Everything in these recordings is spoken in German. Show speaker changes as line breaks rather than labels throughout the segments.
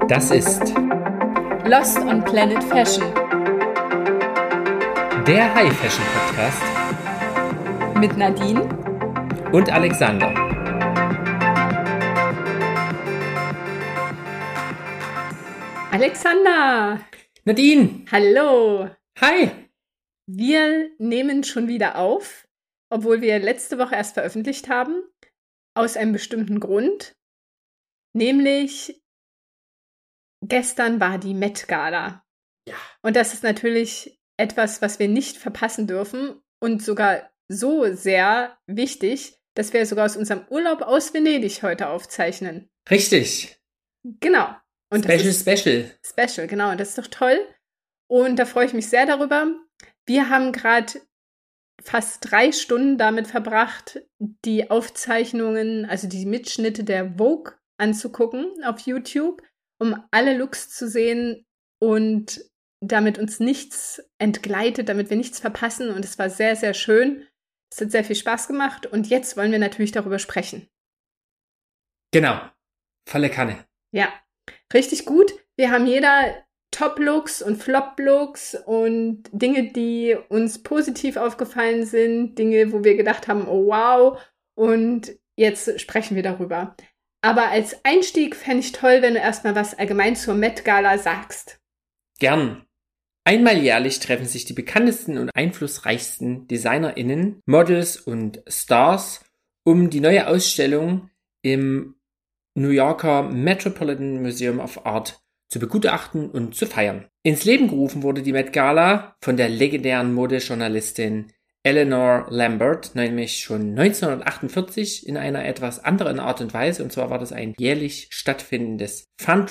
Das ist
Lost on Planet Fashion
der High Fashion Podcast
mit Nadine
und Alexander.
Alexander!
Nadine!
Hallo!
Hi!
Wir nehmen schon wieder auf, obwohl wir letzte Woche erst veröffentlicht haben, aus einem bestimmten Grund. Nämlich, gestern war die Met Gala.
Ja.
Und das ist natürlich etwas, was wir nicht verpassen dürfen und sogar so sehr wichtig, dass wir sogar aus unserem Urlaub aus Venedig heute aufzeichnen.
Richtig.
Genau. Und
Special.
Genau. Und das ist doch toll. Und da freue ich mich sehr darüber. Wir haben gerade fast 3 Stunden damit verbracht, die Aufzeichnungen, also die Mitschnitte der Vogue anzugucken auf YouTube, um alle Looks zu sehen und damit uns nichts entgleitet, damit wir nichts verpassen. Und es war sehr, sehr schön. Es hat sehr viel Spaß gemacht. Und jetzt wollen wir natürlich darüber sprechen.
Genau. Volle Kanne.
Ja, richtig gut. Wir haben jeder Top-Looks und Flop-Looks und Dinge, die uns positiv aufgefallen sind, Dinge, wo wir gedacht haben, oh wow, und jetzt sprechen wir darüber. Aber als Einstieg fände ich toll, wenn du erstmal was allgemein zur Met Gala sagst.
Gern. Einmal jährlich treffen sich die bekanntesten und einflussreichsten DesignerInnen, Models und Stars, um die neue Ausstellung im New Yorker Metropolitan Museum of Art zu begutachten und zu feiern. Ins Leben gerufen wurde die Met Gala von der legendären Modejournalistin Eleanor Lambert, nämlich schon 1948 in einer etwas anderen Art und Weise. Und zwar war das ein jährlich stattfindendes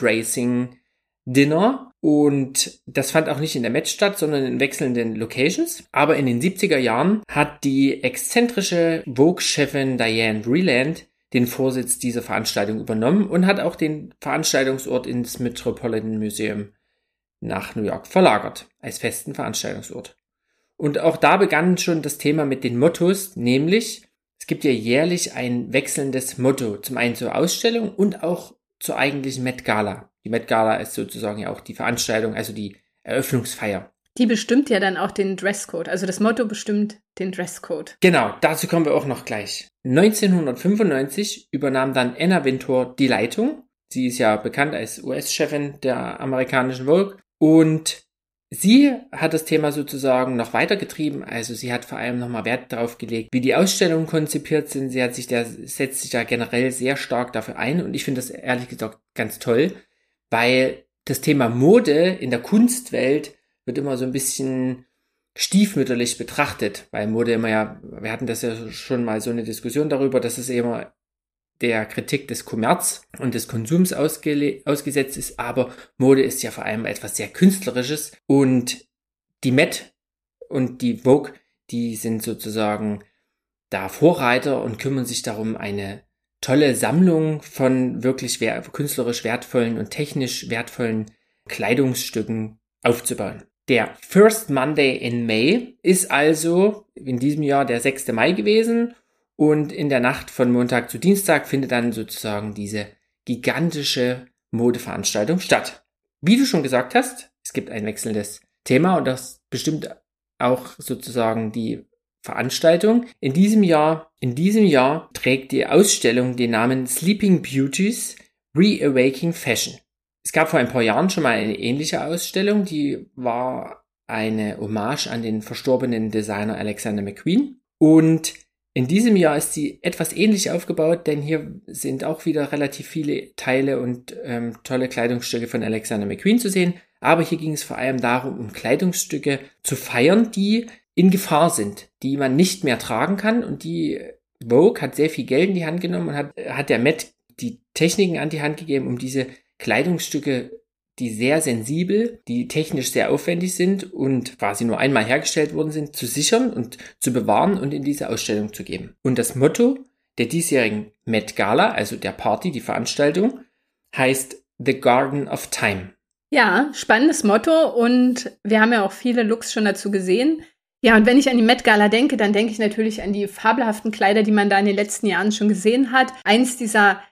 Fundraising-Dinner. Und das fand auch nicht in der Met statt, sondern in wechselnden Locations. Aber in den 70er Jahren hat die exzentrische Vogue-Chefin Diane Vreeland den Vorsitz dieser Veranstaltung übernommen und hat auch den Veranstaltungsort ins Metropolitan Museum nach New York verlagert, als festen Veranstaltungsort. Und auch da begann schon das Thema mit den Mottos, nämlich es gibt ja jährlich ein wechselndes Motto, zum einen zur Ausstellung und auch zur eigentlichen Met Gala. Die Met Gala ist sozusagen ja auch die Veranstaltung, also die Eröffnungsfeier.
Die bestimmt ja dann auch den Dresscode, also das Motto bestimmt den Dresscode.
Genau, dazu kommen wir auch noch gleich. 1995 übernahm dann Anna Wintour die Leitung. Sie ist ja bekannt als US-Chefin der amerikanischen Vogue und sie hat das Thema sozusagen noch weitergetrieben. Also sie hat vor allem nochmal Wert darauf gelegt, wie die Ausstellungen konzipiert sind. Setzt sich da generell sehr stark dafür ein und ich finde das ehrlich gesagt ganz toll, weil das Thema Mode in der Kunstwelt wird immer so ein bisschen stiefmütterlich betrachtet, weil Mode immer ja, wir hatten das ja schon mal so eine Diskussion darüber, dass es immer der Kritik des Kommerz und des Konsums ausgesetzt ist, aber Mode ist ja vor allem etwas sehr Künstlerisches und die Met und die Vogue, die sind sozusagen da Vorreiter und kümmern sich darum, eine tolle Sammlung von wirklich künstlerisch wertvollen und technisch wertvollen Kleidungsstücken aufzubauen. Der First Monday in May ist also in diesem Jahr der 6. Mai gewesen und in der Nacht von Montag zu Dienstag findet dann sozusagen diese gigantische Modeveranstaltung statt. Wie du schon gesagt hast, es gibt ein wechselndes Thema und das bestimmt auch sozusagen die Veranstaltung. In diesem Jahr trägt die Ausstellung den Namen Sleeping Beauties Reawaking Fashion. Es gab vor ein paar Jahren schon mal eine ähnliche Ausstellung, die war eine Hommage an den verstorbenen Designer Alexander McQueen. Und in diesem Jahr ist sie etwas ähnlich aufgebaut, denn hier sind auch wieder relativ viele Teile und tolle Kleidungsstücke von Alexander McQueen zu sehen. Aber hier ging es vor allem darum, um Kleidungsstücke zu feiern, die in Gefahr sind, die man nicht mehr tragen kann. Und die Vogue hat sehr viel Geld in die Hand genommen und hat der Met die Techniken an die Hand gegeben, um diese Kleidungsstücke, die sehr sensibel, die technisch sehr aufwendig sind und quasi nur einmal hergestellt worden sind, zu sichern und zu bewahren und in diese Ausstellung zu geben. Und das Motto der diesjährigen Met Gala, also der Party, die Veranstaltung, heißt The Garden of Time.
Ja, spannendes Motto und wir haben ja auch viele Looks schon dazu gesehen. Ja, und wenn ich an die Met Gala denke, dann denke ich natürlich an die fabelhaften Kleider, die man da in den letzten Jahren schon gesehen hat. Eins dieser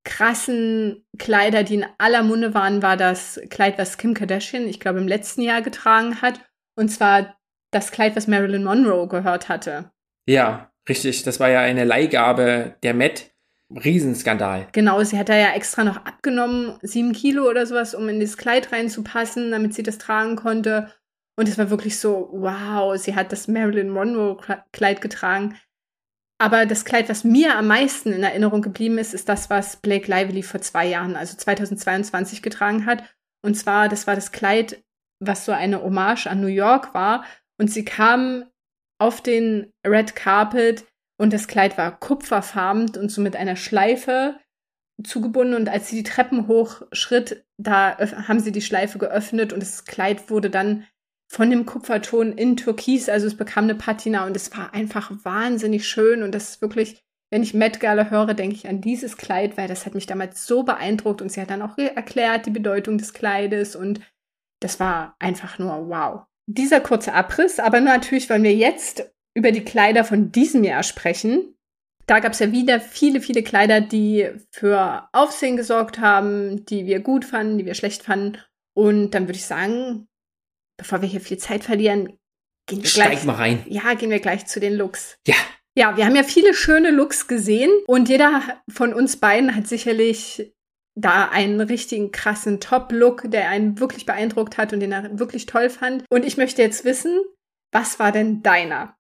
krassen Kleider, die in aller Munde waren, war das Kleid, was Kim Kardashian, ich glaube, im letzten Jahr getragen hat. Und zwar das Kleid, was Marilyn Monroe gehört hatte.
Ja, richtig. Das war ja eine Leihgabe der Met. Riesenskandal.
Genau, sie hat da ja extra noch abgenommen, 7 Kilo oder sowas, um in das Kleid reinzupassen, damit sie das tragen konnte. Und es war wirklich so, wow, sie hat das Marilyn Monroe-Kleid getragen. Aber das Kleid, was mir am meisten in Erinnerung geblieben ist, ist das, was Blake Lively vor 2 Jahren, also 2022, getragen hat. Und zwar, das war das Kleid, was so eine Hommage an New York war. Und sie kam auf den Red Carpet und das Kleid war kupferfarben und so mit einer Schleife zugebunden. Und als sie die Treppen hochschritt, da haben sie die Schleife geöffnet und das Kleid wurde dann von dem Kupferton in Türkis, also es bekam eine Patina und es war einfach wahnsinnig schön. Und das ist wirklich, wenn ich Met Gala höre, denke ich an dieses Kleid, weil das hat mich damals so beeindruckt und sie hat dann auch erklärt die Bedeutung des Kleides und das war einfach nur wow. Dieser kurze Abriss, aber natürlich wollen wir jetzt über die Kleider von diesem Jahr sprechen. Da gab es ja wieder viele, viele Kleider, die für Aufsehen gesorgt haben, die wir gut fanden, die wir schlecht fanden. Und dann würde ich sagen, bevor wir hier viel Zeit verlieren, gehen wir gleich zu den Looks.
Ja.
Ja, wir haben ja viele schöne Looks gesehen und jeder von uns beiden hat sicherlich da einen richtigen krassen Top-Look, der einen wirklich beeindruckt hat und den er wirklich toll fand. Und ich möchte jetzt wissen, was war denn deiner?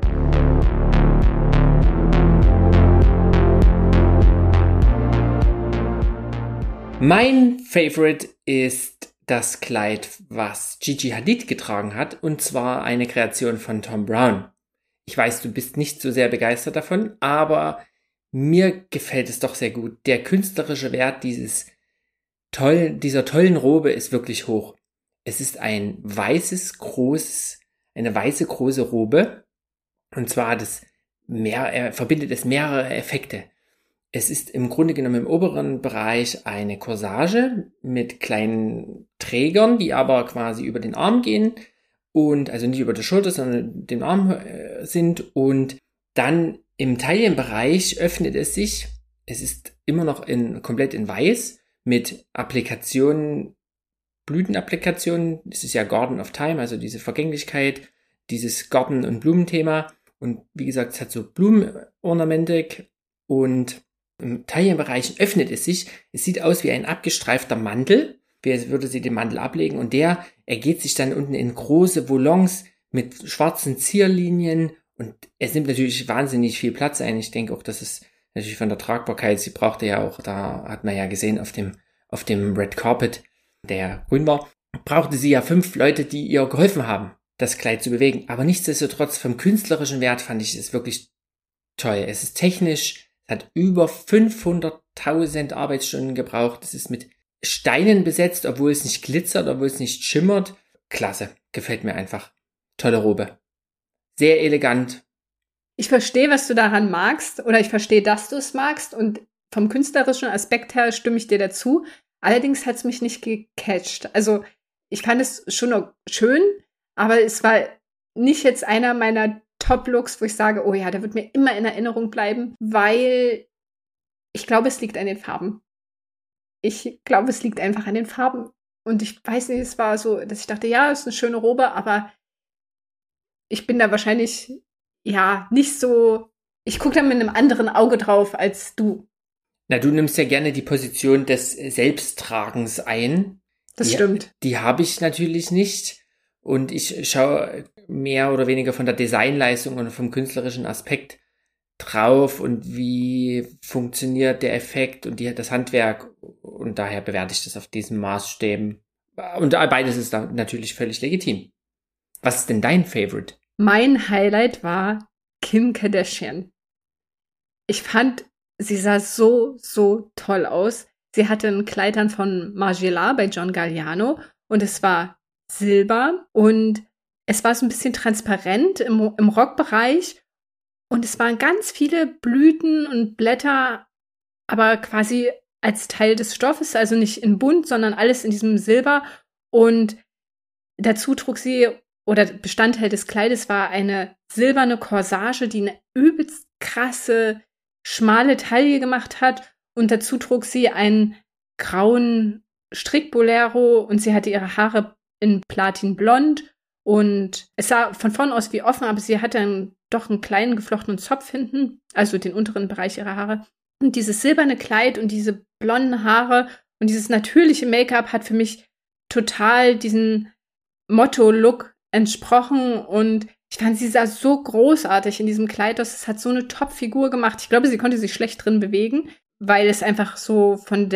Mein Favorite ist das Kleid, was Gigi Hadid getragen hat, und zwar eine Kreation von Thom Browne. Ich weiß, du bist nicht so sehr begeistert davon, aber mir gefällt es doch sehr gut. Der künstlerische Wert dieser tollen Robe ist wirklich hoch. Es ist eine weiße große Robe, und zwar verbindet es mehrere Effekte. Es ist im Grunde genommen im oberen Bereich eine Corsage mit kleinen Trägern, die aber quasi über den Arm gehen und also nicht über die Schulter, sondern den Arm sind. Und dann im Taillenbereich öffnet es sich. Es ist immer noch komplett in weiß mit Applikationen, Blütenapplikationen. Es ist ja Garden of Time, also diese Vergänglichkeit, dieses Garten- und Blumenthema. Und wie gesagt, es hat so Blumenornamentik und im Taillenbereich öffnet es sich. Es sieht aus wie ein abgestreifter Mantel. Wie würde sie den Mantel ablegen und der ergeht sich dann unten in große Volants mit schwarzen Zierlinien und es nimmt natürlich wahnsinnig viel Platz ein. Ich denke auch, dass es natürlich von der Tragbarkeit, sie brauchte ja auch, da hat man ja gesehen auf dem Red Carpet, der grün war, brauchte sie ja 5 Leute, die ihr geholfen haben, das Kleid zu bewegen. Aber nichtsdestotrotz vom künstlerischen Wert fand ich es wirklich toll. Es ist technisch, es hat über 500.000 Arbeitsstunden gebraucht. Es ist mit Steinen besetzt, obwohl es nicht glitzert, obwohl es nicht schimmert. Klasse, gefällt mir einfach. Tolle Robe. Sehr elegant.
Ich verstehe, was du daran magst, oder ich verstehe, dass du es magst und vom künstlerischen Aspekt her stimme ich dir dazu. Allerdings hat es mich nicht gecatcht. Also ich fand es schon schön, aber es war nicht jetzt einer meiner Top-Looks, wo ich sage, oh ja, der wird mir immer in Erinnerung bleiben, weil ich glaube, es liegt an den Farben. Ich glaube, es liegt einfach an den Farben. Und ich weiß nicht, es war so, dass ich dachte, ja, es ist eine schöne Robe, aber ich bin da wahrscheinlich, ja, nicht so, ich gucke da mit einem anderen Auge drauf als du.
Na, du nimmst ja gerne die Position des Selbsttragens ein.
Das stimmt.
Die habe ich natürlich nicht. Und ich schaue mehr oder weniger von der Designleistung und vom künstlerischen Aspekt drauf und wie funktioniert der Effekt und das Handwerk. Und daher bewerte ich das auf diesen Maßstäben. Und beides ist da natürlich völlig legitim. Was ist denn dein Favorite?
Mein Highlight war Kim Kardashian. Ich fand, sie sah so, so toll aus. Sie hatte ein Kleid an von Margiela bei John Galliano und es war silber und es war so ein bisschen transparent im Rockbereich und es waren ganz viele Blüten und Blätter, aber quasi als Teil des Stoffes, also nicht in bunt, sondern alles in diesem Silber und dazu trug sie, oder Bestandteil des Kleides war eine silberne Corsage, die eine übelst krasse, schmale Taille gemacht hat Und dazu trug sie einen grauen Strickbolero und sie hatte ihre Haare in Platinblond. Und es sah von vorn aus wie offen, aber sie hatte doch einen kleinen geflochtenen Zopf hinten, also den unteren Bereich ihrer Haare. Und dieses silberne Kleid und diese blonden Haare und dieses natürliche Make-up hat für mich total diesen Motto-Look entsprochen. Und ich fand, sie sah so großartig in diesem Kleid aus. Es hat so eine Top-Figur gemacht. Ich glaube, sie konnte sich schlecht drin bewegen, weil es einfach so von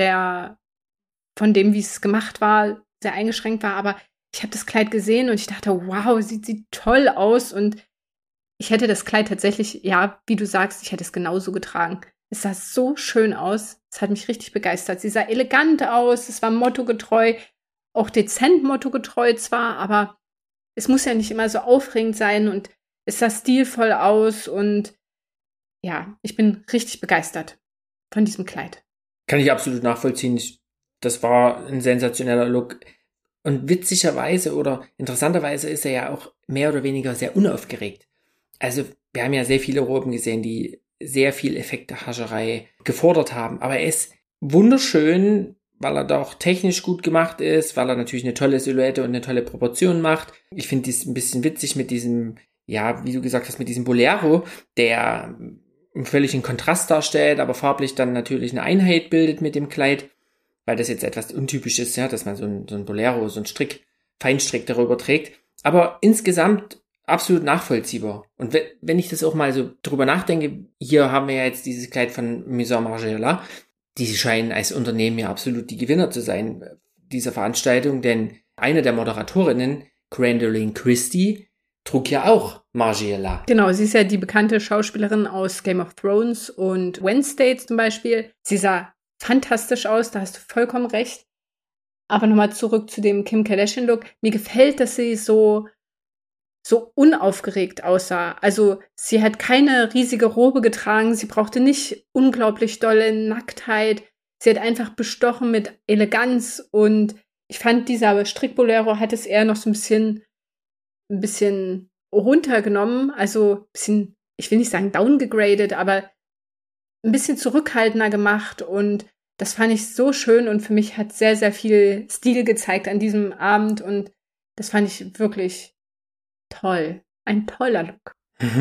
dem, wie es gemacht war, sehr eingeschränkt war. Aber ich habe das Kleid gesehen und ich dachte, wow, sieht toll aus. Und ich hätte das Kleid tatsächlich, ja, wie du sagst, ich hätte es genauso getragen. Es sah so schön aus. Es hat mich richtig begeistert. Sie sah elegant aus. Es war mottogetreu, auch dezent mottogetreu zwar, aber es muss ja nicht immer so aufregend sein und es sah stilvoll aus. Und ja, ich bin richtig begeistert von diesem Kleid.
Kann ich absolut nachvollziehen. Das war ein sensationeller Look. Und witzigerweise oder interessanterweise ist er ja auch mehr oder weniger sehr unaufgeregt. Also wir haben ja sehr viele Roben gesehen, die sehr viel Effektehascherei gefordert haben. Aber er ist wunderschön, weil er doch technisch gut gemacht ist, weil er natürlich eine tolle Silhouette und eine tolle Proportion macht. Ich finde dies ein bisschen witzig mit diesem, ja, wie du gesagt hast, mit diesem Bolero, der einen völligen Kontrast darstellt, aber farblich dann natürlich eine Einheit bildet mit dem Kleid, weil das jetzt etwas untypisch ist, ja, dass man so ein Bolero, so ein Feinstrick darüber trägt. Aber insgesamt absolut nachvollziehbar. Und wenn ich das auch mal so drüber nachdenke, hier haben wir ja jetzt dieses Kleid von Maison Margiela, die scheinen als Unternehmen ja absolut die Gewinner zu sein dieser Veranstaltung, denn eine der Moderatorinnen, Gwendoline Christie, trug ja auch Margiela.
Genau, sie ist ja die bekannte Schauspielerin aus Game of Thrones und Wednesday zum Beispiel. Sie sah fantastisch aus, da hast du vollkommen recht. Aber nochmal zurück zu dem Kim Kardashian-Look. Mir gefällt, dass sie so unaufgeregt aussah. Also sie hat keine riesige Robe getragen, sie brauchte nicht unglaublich dolle Nacktheit. Sie hat einfach bestochen mit Eleganz und ich fand, dieser Strickbolero hat es eher noch so ein bisschen runtergenommen, also ein bisschen, ich will nicht sagen downgegradet, aber ein bisschen zurückhaltender gemacht und das fand ich so schön und für mich hat sehr, sehr viel Stil gezeigt an diesem Abend und das fand ich wirklich toll. Ein toller Look.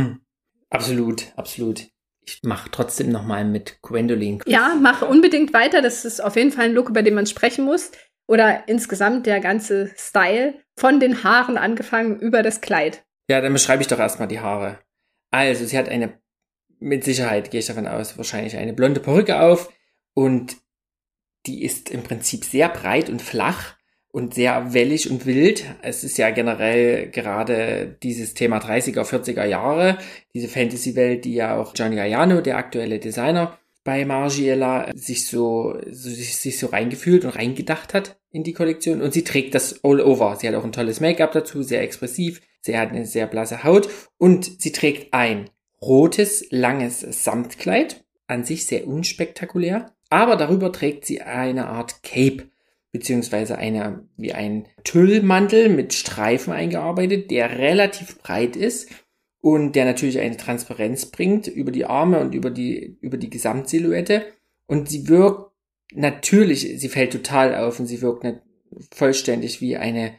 Absolut, absolut. Ich mache trotzdem nochmal mit Gwendoline.
Ja, mach unbedingt weiter. Das ist auf jeden Fall ein Look, über den man sprechen muss. Oder insgesamt der ganze Style. Von den Haaren angefangen über das Kleid.
Ja, dann beschreibe ich doch erstmal die Haare. Also, sie hat mit Sicherheit, gehe ich davon aus, wahrscheinlich eine blonde Perücke auf. Und die ist im Prinzip sehr breit und flach. Und sehr wellig und wild. Es ist ja generell gerade dieses Thema 30er, 40er Jahre, diese Fantasy-Welt, die ja auch Gianni Galliano, der aktuelle Designer bei Margiela, sich so reingefühlt und reingedacht hat in die Kollektion. Und sie trägt das all over. Sie hat auch ein tolles Make-up dazu, sehr expressiv. Sie hat eine sehr blasse Haut. Und sie trägt ein rotes, langes Samtkleid. An sich sehr unspektakulär. Aber darüber trägt sie eine Art Cape. Beziehungsweise wie ein Tüllmantel mit Streifen eingearbeitet, der relativ breit ist und der natürlich eine Transparenz bringt über die Arme und über die Gesamtsilhouette. Und sie wirkt natürlich, sie fällt total auf und sie wirkt nicht vollständig wie eine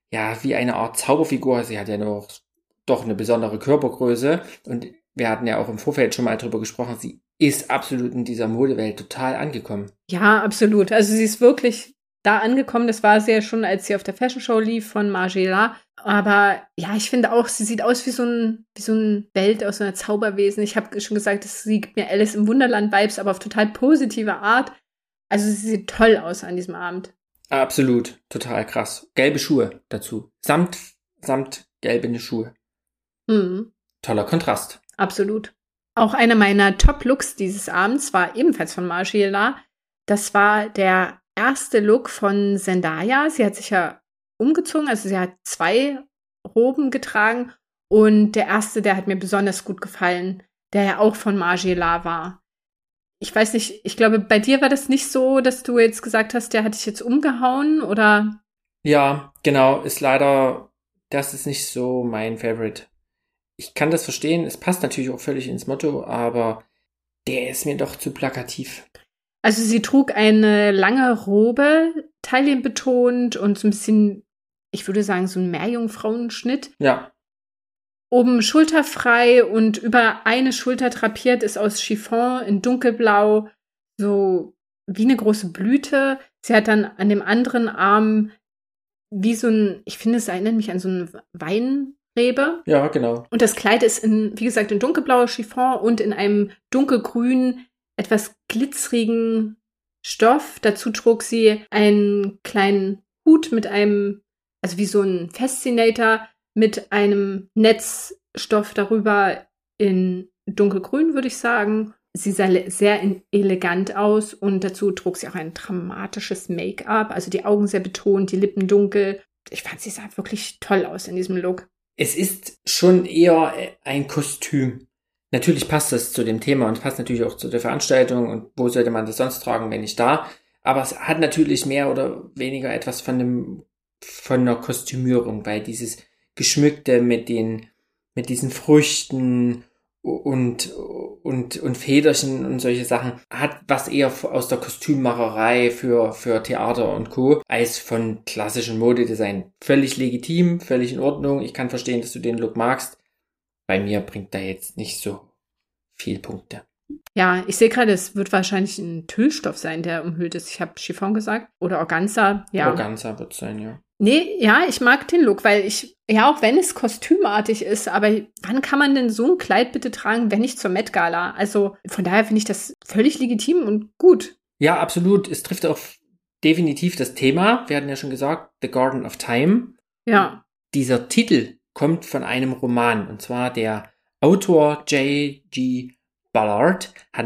Art Zauberfigur. Sie hat ja doch eine besondere Körpergröße und wir hatten ja auch im Vorfeld schon mal drüber gesprochen, sie ist absolut in dieser Modewelt total angekommen.
Ja, absolut. Also sie ist wirklich da angekommen. Das war sie ja schon, als sie auf der Fashion Show lief von Margiela. Aber ja, ich finde auch, sie sieht aus wie so ein Welt aus so einer Zauberwesen. Ich habe schon gesagt, sie gibt mir Alice im Wunderland-Vibes, aber auf total positive Art. Also sie sieht toll aus an diesem Abend.
Absolut, total krass. Gelbe Schuhe dazu. Samt gelbe Schuhe.
Mhm.
Toller Kontrast.
Absolut. Auch einer meiner Top-Looks dieses Abends war ebenfalls von Margiela. Das war der erste Look von Zendaya. Sie hat sich ja umgezogen, also sie hat 2 Roben getragen und der erste, der hat mir besonders gut gefallen, der ja auch von Margiela war. Ich weiß nicht, ich glaube, bei dir war das nicht so, dass du jetzt gesagt hast, der hat dich jetzt umgehauen, oder?
Ja, genau, das ist nicht so mein Favorite. Ich kann das verstehen, es passt natürlich auch völlig ins Motto, aber der ist mir doch zu plakativ.
Also sie trug eine lange Robe, taillenbetont und so ein bisschen, ich würde sagen, so ein Meerjungfrauenschnitt.
Ja.
Oben schulterfrei und über eine Schulter drapiert ist aus Chiffon in dunkelblau so wie eine große Blüte. Sie hat dann an dem anderen Arm wie so ein, ich finde, es erinnert mich an so eine Weinrebe.
Ja, genau.
Und das Kleid ist wie gesagt, in dunkelblauer Chiffon und in einem dunkelgrünen, etwas glitzerigen Stoff. Dazu trug sie einen kleinen Hut mit einem, also wie so ein Fascinator, mit einem Netzstoff darüber in dunkelgrün, würde ich sagen. Sie sah sehr elegant aus und dazu trug sie auch ein dramatisches Make-up, also die Augen sehr betont, die Lippen dunkel. Ich fand, sie sah wirklich toll aus in diesem Look.
Es ist schon eher ein Kostüm. Natürlich passt das zu dem Thema und passt natürlich auch zu der Veranstaltung und wo sollte man das sonst tragen, wenn nicht da. Aber es hat natürlich mehr oder weniger etwas von einer Kostümierung, weil dieses Geschmückte mit diesen Früchten und Federchen und solche Sachen hat was eher aus der Kostümmacherei für Theater und Co. als von klassischem Modedesign. Völlig legitim, völlig in Ordnung. Ich kann verstehen, dass du den Look magst. Bei mir bringt da jetzt nicht so viel Punkte.
Ja, ich sehe gerade, es wird wahrscheinlich ein Tüllstoff sein, der umhüllt ist. Ich habe Chiffon gesagt. Oder Organza. Ja.
Organza wird es sein, ja.
Nee, ja, ich mag den Look, weil auch wenn es kostümartig ist, aber wann kann man denn so ein Kleid bitte tragen, wenn nicht zur Met Gala? Also von daher finde ich das völlig legitim und gut.
Ja, absolut. Es trifft auch definitiv das Thema. Wir hatten ja schon gesagt, The Garden of Time.
Ja.
Dieser Titel kommt von einem Roman, und zwar der Autor J.G. Ballard hat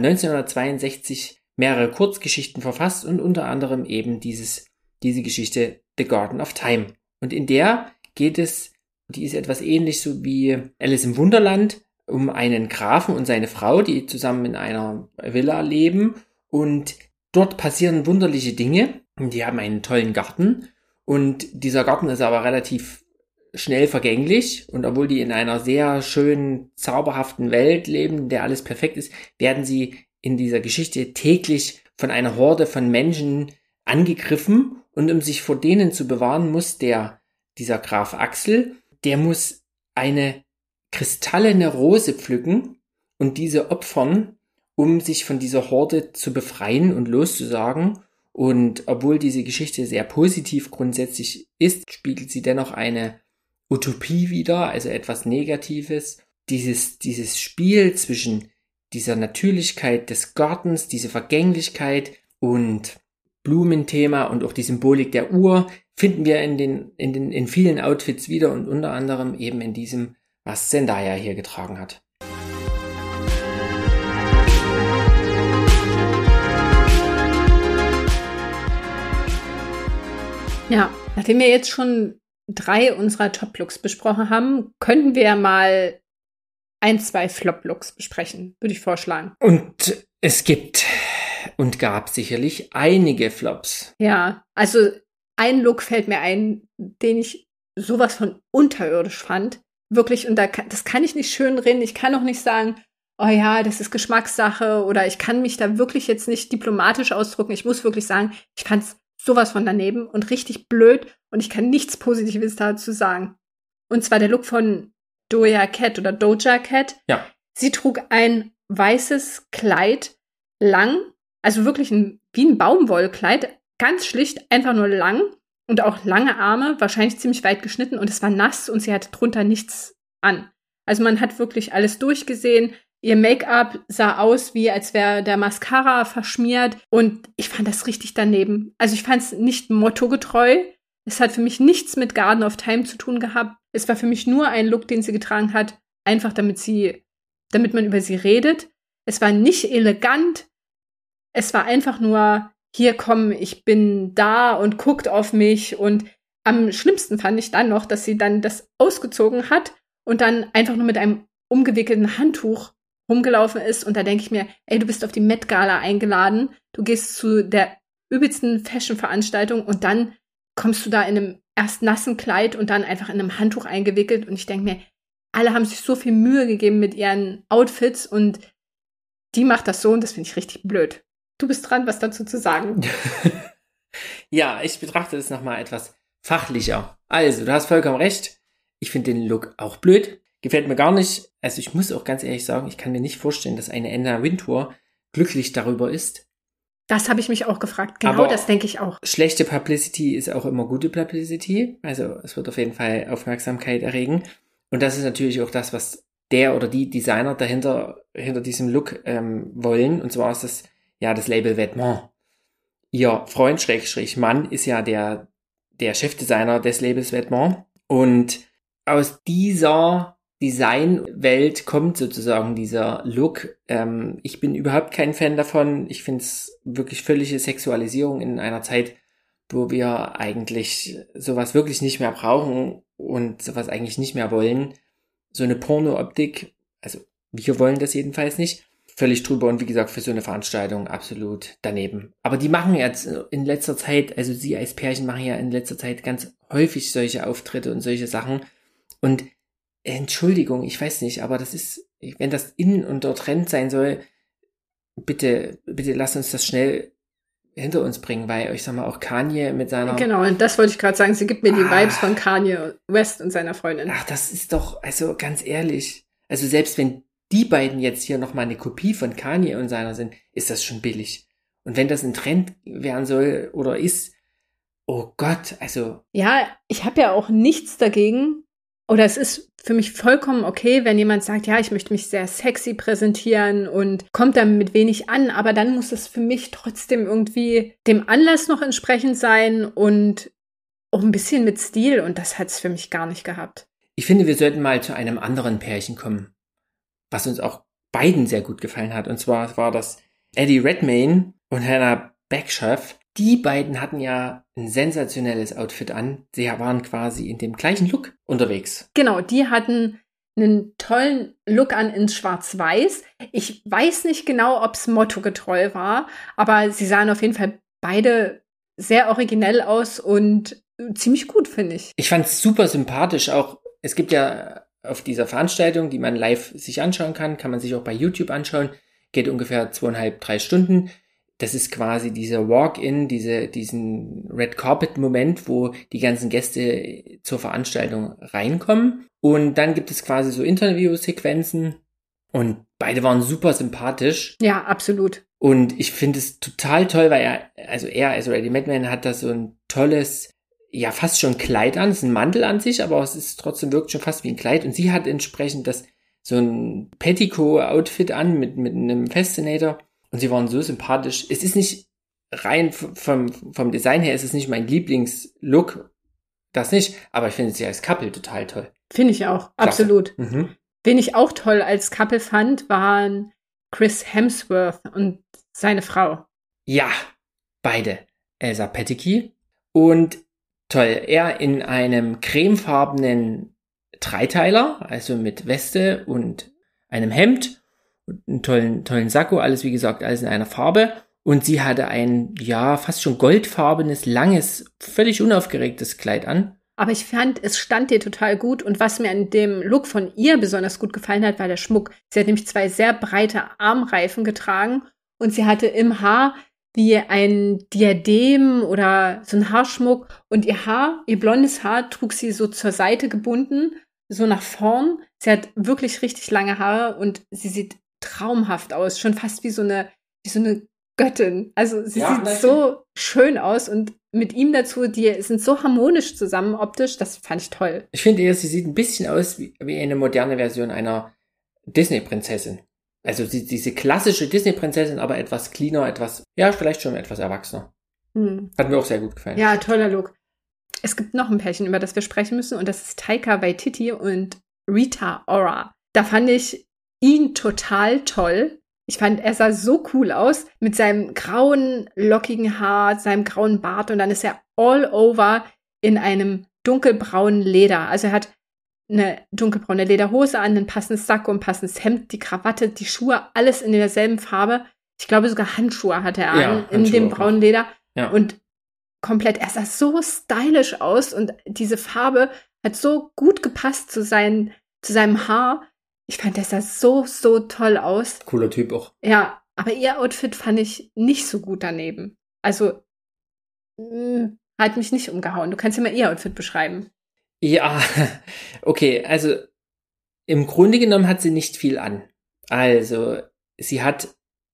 1962 mehrere Kurzgeschichten verfasst und unter anderem eben diese Geschichte The Garden of Time. Und in der geht es, die ist etwas ähnlich so wie Alice im Wunderland, um einen Grafen und seine Frau, die zusammen in einer Villa leben. Und dort passieren wunderliche Dinge. Die haben einen tollen Garten. Und dieser Garten ist aber relativ schnell vergänglich. Und obwohl die in einer sehr schönen, zauberhaften Welt leben, in der alles perfekt ist, werden sie in dieser Geschichte täglich von einer Horde von Menschen angegriffen. Und um sich vor denen zu bewahren, muss dieser Graf Axel, der muss eine kristallene Rose pflücken und diese opfern, um sich von dieser Horde zu befreien und loszusagen. Und obwohl diese Geschichte sehr positiv grundsätzlich ist, spiegelt sie dennoch eine Utopie wider, also etwas Negatives. Dieses Spiel zwischen dieser Natürlichkeit des Gartens, diese Vergänglichkeit und Blumenthema und auch die Symbolik der Uhr finden wir in vielen Outfits wieder und unter anderem eben in diesem, was Zendaya hier getragen hat.
Ja, nachdem wir jetzt schon 3 unserer Top-Looks besprochen haben, könnten wir mal 1, 2 Flop-Looks besprechen, würde ich vorschlagen.
Und es gibt und gab sicherlich einige Flops.
Ja, also ein Look fällt mir ein, den ich sowas von unterirdisch fand. Wirklich, und das kann ich nicht schönreden. Ich kann auch nicht sagen, oh ja, das ist Geschmackssache oder ich kann mich da wirklich jetzt nicht diplomatisch ausdrücken. Ich muss wirklich sagen, ich fand's sowas von daneben und richtig blöd und ich kann nichts Positives dazu sagen. Und zwar der Look von Doja Cat.
Ja.
Sie trug ein weißes Kleid, lang, also wirklich wie ein Baumwollkleid, ganz schlicht, einfach nur lang und auch lange Arme, wahrscheinlich ziemlich weit geschnitten und es war nass und sie hatte drunter nichts an. Also man hat wirklich alles durchgesehen. Ihr Make-up sah aus, wie als wäre der Mascara verschmiert und ich fand das richtig daneben. Also ich fand es nicht mottogetreu. Es hat für mich nichts mit Garden of Time zu tun gehabt. Es war für mich nur ein Look, den sie getragen hat, einfach damit man über sie redet. Es war nicht elegant. Es war einfach nur, hier komm, ich bin da und guckt auf mich. Und am schlimmsten fand ich dann noch, dass sie dann das ausgezogen hat und dann einfach nur mit einem umgewickelten Handtuch rumgelaufen ist. Und da denke ich mir, ey, du bist auf die Met Gala eingeladen. Du gehst zu der übelsten Fashion-Veranstaltung und dann kommst du da in einem erst nassen Kleid und dann einfach in einem Handtuch eingewickelt. Und ich denke mir, alle haben sich so viel Mühe gegeben mit ihren Outfits und die macht das so und das finde ich richtig blöd. Du bist dran, was dazu zu sagen.
Ja, ich betrachte das nochmal etwas fachlicher. Also, du hast vollkommen recht. Ich finde den Look auch blöd. Gefällt mir gar nicht. Also, ich muss auch ganz ehrlich sagen, ich kann mir nicht vorstellen, dass eine Anna Wintour glücklich darüber ist.
Das habe ich mich auch gefragt. Genau, das denke ich auch.
Schlechte Publicity ist auch immer gute Publicity. Also, es wird auf jeden Fall Aufmerksamkeit erregen. Und das ist natürlich auch das, was der oder die Designer hinter diesem Look wollen. Und zwar ist das ja das Label Vetements. Ihr Freund, Schrägstrich Mann, ist ja der Chefdesigner des Labels Vetements. Und aus dieser Designwelt kommt sozusagen dieser Look. Ich bin überhaupt kein Fan davon. Ich finde es wirklich völlige Sexualisierung in einer Zeit, wo wir eigentlich sowas wirklich nicht mehr brauchen und sowas eigentlich nicht mehr wollen. So eine Porno-Optik, also wir wollen das jedenfalls nicht. Völlig drüber und wie gesagt, für so eine Veranstaltung absolut daneben. Aber die machen jetzt in letzter Zeit, also sie als Pärchen machen ja in letzter Zeit ganz häufig solche Auftritte und solche Sachen. Und Entschuldigung, ich weiß nicht, aber das ist, wenn das in und dort Trend sein soll, bitte lasst uns das schnell hinter uns bringen, weil ich sag mal auch Kanye mit seiner...
Genau, und das wollte ich gerade sagen, sie gibt mir die Vibes von Kanye West und seiner Freundin.
Ach, das ist doch, also ganz ehrlich, also selbst wenn die beiden jetzt hier nochmal eine Kopie von Kanye und seiner sind, ist das schon billig. Und wenn das ein Trend werden soll oder ist, oh Gott, also...
Ja, ich habe ja auch nichts dagegen, oder es ist für mich vollkommen okay, wenn jemand sagt, ja, ich möchte mich sehr sexy präsentieren und kommt dann mit wenig an, aber dann muss es für mich trotzdem irgendwie dem Anlass noch entsprechend sein und auch ein bisschen mit Stil, und das hat es für mich gar nicht gehabt.
Ich finde, wir sollten mal zu einem anderen Pärchen kommen, was uns auch beiden sehr gut gefallen hat. Und zwar war das Eddie Redmayne und Hannah Backsheff. Die beiden hatten ja ein sensationelles Outfit an. Sie waren quasi in dem gleichen Look unterwegs.
Genau, die hatten einen tollen Look an in Schwarz-Weiß. Ich weiß nicht genau, ob es mottogetreu war, aber sie sahen auf jeden Fall beide sehr originell aus und ziemlich gut, finde ich.
Ich fand es super sympathisch. Auch es gibt ja auf dieser Veranstaltung, die man live sich anschauen kann man sich auch bei YouTube anschauen. Geht ungefähr 2,5-3 Stunden. Das ist quasi dieser Walk-in, diesen Red Carpet-Moment, wo die ganzen Gäste zur Veranstaltung reinkommen. Und dann gibt es quasi so Interviewsequenzen. Und beide waren super sympathisch.
Ja, absolut.
Und ich finde es total toll, weil er, also Eddie Redmayne, hat da so ein tolles, ja fast schon Kleid an. Es ist ein Mantel an sich, aber es ist trotzdem wirkt schon fast wie ein Kleid. Und sie hat entsprechend so ein Petticoat-Outfit an mit einem Fascinator. Und sie waren so sympathisch. Es ist nicht rein vom Design her, es ist nicht mein Lieblingslook. Das nicht. Aber ich finde sie als Couple total toll.
Finde ich auch.
Klasse.
Absolut.
Mhm.
Wen ich auch toll als Couple fand, waren Chris Hemsworth und seine Frau.
Ja, beide. Elsa Pataky und toll, er in einem cremefarbenen Dreiteiler, also mit Weste und einem Hemd und einen tollen Sakko, alles wie gesagt, alles in einer Farbe. Und sie hatte ein, ja, fast schon goldfarbenes, langes, völlig unaufgeregtes Kleid an.
Aber ich fand, es stand ihr total gut. Und was mir an dem Look von ihr besonders gut gefallen hat, war der Schmuck. Sie hat nämlich 2 sehr breite Armreifen getragen und sie hatte im Haar wie ein Diadem oder so ein Haarschmuck. Und ihr blondes Haar trug sie so zur Seite gebunden, so nach vorn. Sie hat wirklich richtig lange Haare und sie sieht traumhaft aus. Schon fast wie so eine Göttin. Also sie sieht so schön aus und mit ihm dazu, die sind so harmonisch zusammen optisch, das fand ich toll.
Ich finde eher, sie sieht ein bisschen aus wie eine moderne Version einer Disney-Prinzessin. Also diese klassische Disney-Prinzessin, aber etwas cleaner, vielleicht schon etwas erwachsener. Hat mir auch sehr gut gefallen.
Ja, toller Look. Es gibt noch ein Pärchen, über das wir sprechen müssen, und das ist Taika Waititi und Rita Ora. Da fand ich ihn total toll. Ich fand, er sah so cool aus mit seinem grauen, lockigen Haar, seinem grauen Bart, und dann ist er all over in einem dunkelbraunen Leder. Also er hat eine dunkelbraune Lederhose an, ein passendes Sakko, ein passendes Hemd, die Krawatte, die Schuhe, alles in derselben Farbe. Ich glaube, sogar Handschuhe hatte er an, in dem braunen Leder. Ja. Und komplett, er sah so stylisch aus und diese Farbe hat so gut gepasst zu seinem Haar. Ich fand, der sah so toll aus.
Cooler Typ auch.
Ja, Aber ihr Outfit fand ich nicht so gut daneben. Also, hat mich nicht umgehauen. Du kannst ja mal ihr Outfit beschreiben.
Ja, okay, also im Grunde genommen hat sie nicht viel an. Also, sie hat,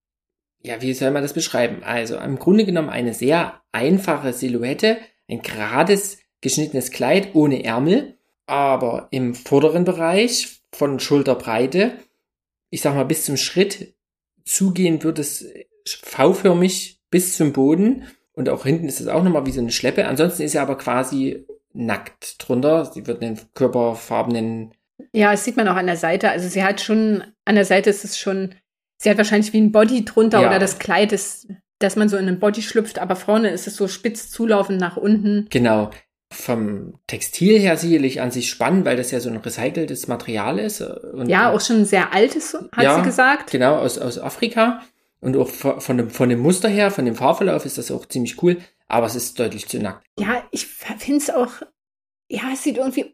ja, wie soll man das beschreiben? Also, im Grunde genommen eine sehr einfache Silhouette, ein gerades, geschnittenes Kleid ohne Ärmel, aber im vorderen Bereich von Schulterbreite, ich sag mal bis zum Schritt, zugehend wird es V-förmig bis zum Boden und auch hinten ist es auch nochmal wie so eine Schleppe. Ansonsten ist sie aber quasi nackt drunter. Sie wird einen körperfarbenen.
Ja, das sieht man auch an der Seite. Also sie hat schon, an der Seite ist es schon, sie hat wahrscheinlich wie ein Body drunter oder das Kleid ist, dass man so in einen Body schlüpft, aber vorne ist es so spitz zulaufend nach unten.
Genau. Vom Textil her sicherlich an sich spannend, weil das ja so ein recyceltes Material ist. Und
ja, auch schon ein sehr altes, hat sie gesagt.
Genau, aus Afrika. Und auch von dem Muster her, von dem Farbverlauf ist das auch ziemlich cool, aber es ist deutlich zu nackt.
Ja, ich finde es auch, ja, es sieht irgendwie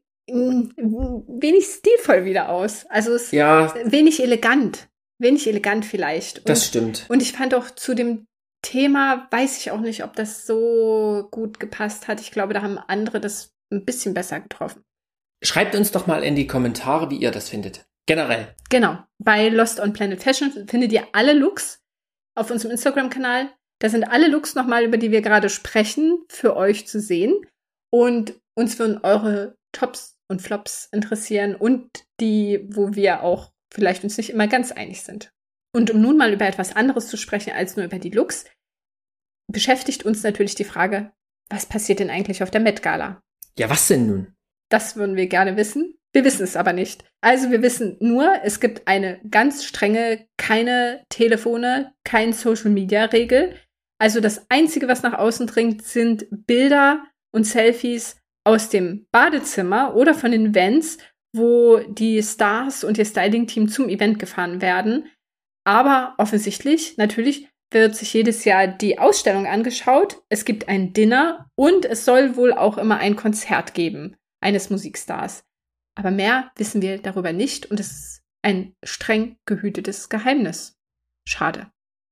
wenig stilvoll wieder aus. Also es ist wenig elegant vielleicht.
Das stimmt.
Und ich fand auch zu dem Thema, weiß ich auch nicht, ob das so gut gepasst hat. Ich glaube, da haben andere das ein bisschen besser getroffen.
Schreibt uns doch mal in die Kommentare, wie ihr das findet. Generell.
Genau. Bei Lost on Planet Fashion findet ihr alle Looks auf unserem Instagram-Kanal. Da sind alle Looks nochmal, über die wir gerade sprechen, für euch zu sehen. Und uns würden eure Tops und Flops interessieren und die, wo wir auch vielleicht uns nicht immer ganz einig sind. Und um nun mal über etwas anderes zu sprechen als nur über die Looks, beschäftigt uns natürlich die Frage, was passiert denn eigentlich auf der Met Gala?
Ja, was denn nun?
Das würden wir gerne wissen. Wir wissen es aber nicht. Also wir wissen nur, es gibt eine ganz strenge, keine Telefone, kein Social-Media-Regel. Also das Einzige, was nach außen dringt, sind Bilder und Selfies aus dem Badezimmer oder von den Events, wo die Stars und ihr Styling-Team zum Event gefahren werden. Aber offensichtlich, natürlich, wird sich jedes Jahr die Ausstellung angeschaut. Es gibt ein Dinner und es soll wohl auch immer ein Konzert geben eines Musikstars. Aber mehr wissen wir darüber nicht und es ist ein streng gehütetes Geheimnis. Schade.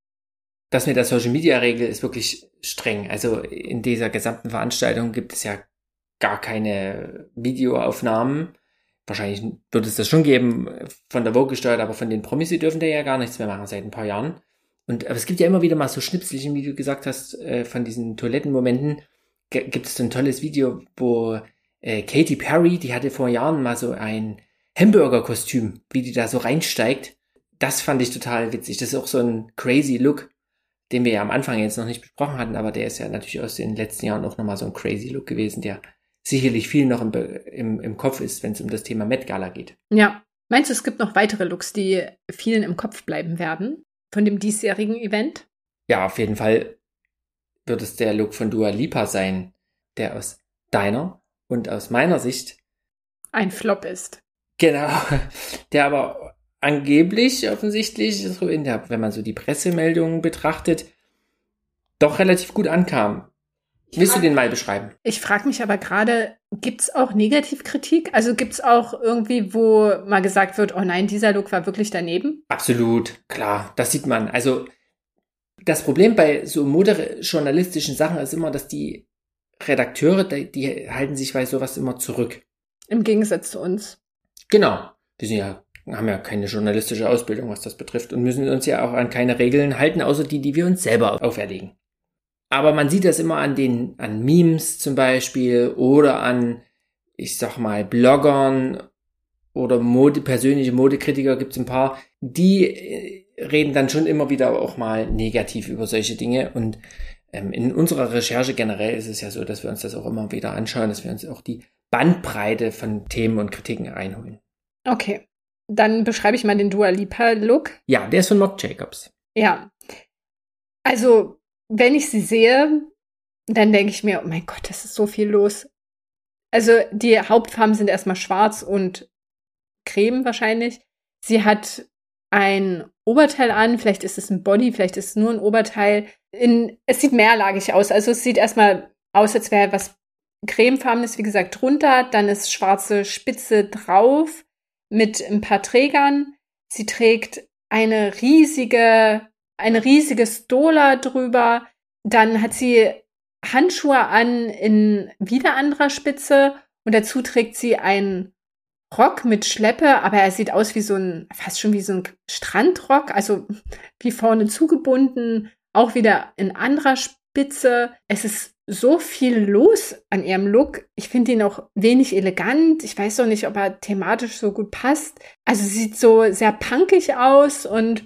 Das mit der Social-Media-Regel ist wirklich streng. Also in dieser gesamten Veranstaltung gibt es ja gar keine Videoaufnahmen. Wahrscheinlich wird es das schon geben, von der Vogue gesteuert, aber von den Promis, die dürfen da ja gar nichts mehr machen seit ein paar Jahren. Aber es gibt ja immer wieder mal so Schnipselchen, wie du gesagt hast, von diesen Toilettenmomenten. Gibt es so ein tolles Video, wo Katy Perry, die hatte vor Jahren mal so ein Hamburger-Kostüm, wie die da so reinsteigt. Das fand ich total witzig. Das ist auch so ein crazy Look, den wir ja am Anfang jetzt noch nicht besprochen hatten, aber der ist ja natürlich aus den letzten Jahren auch nochmal so ein crazy Look gewesen, der sicherlich viel noch im Kopf ist, wenn es um das Thema Met Gala geht.
Ja. Meinst du, es gibt noch weitere Looks, die vielen im Kopf bleiben werden von dem diesjährigen Event?
Ja, auf jeden Fall wird es der Look von Dua Lipa sein, der aus deiner und aus meiner Sicht
ein Flop ist.
Genau, der aber angeblich, offensichtlich, so wenn man so die Pressemeldungen betrachtet, doch relativ gut ankam. Willst du den mal beschreiben?
Ich frage mich aber gerade, gibt es auch Negativkritik? Also gibt es auch irgendwie, wo mal gesagt wird, oh nein, dieser Look war wirklich daneben?
Absolut, klar, das sieht man. Also das Problem bei so modejournalistischen Sachen ist immer, dass die Redakteure, die halten sich bei sowas immer zurück.
Im Gegensatz zu uns.
Genau, haben ja keine journalistische Ausbildung, was das betrifft und müssen uns ja auch an keine Regeln halten, außer die wir uns selber auferlegen. Aber man sieht das immer an Memes zum Beispiel oder an, ich sag mal, Bloggern oder persönliche Modekritiker gibt es ein paar, die reden dann schon immer wieder auch mal negativ über solche Dinge und in unserer Recherche generell ist es ja so, dass wir uns das auch immer wieder anschauen, dass wir uns auch die Bandbreite von Themen und Kritiken einholen.
Okay, dann beschreibe ich mal den Dua Lipa Look.
Ja, der ist von Marc Jacobs.
Ja, also wenn ich sie sehe, dann denke ich mir, oh mein Gott, das ist so viel los. Also die Hauptfarben sind erstmal schwarz und creme wahrscheinlich. Sie hat ein Oberteil an, vielleicht ist es ein Body, vielleicht ist es nur ein Oberteil. Es sieht mehrlagig aus, also es sieht erstmal aus, als wäre was cremefarbenes, wie gesagt, drunter. Dann ist schwarze Spitze drauf mit ein paar Trägern. Sie trägt eine riesige eine riesige Stola drüber. Dann hat sie Handschuhe an in wieder anderer Spitze und dazu trägt sie einen Rock mit Schleppe, aber er sieht aus wie fast schon wie so ein Strandrock, also wie vorne zugebunden, auch wieder in anderer Spitze. Es ist so viel los an ihrem Look. Ich finde ihn auch wenig elegant. Ich weiß auch nicht, ob er thematisch so gut passt. Also sie sieht so sehr punkig aus und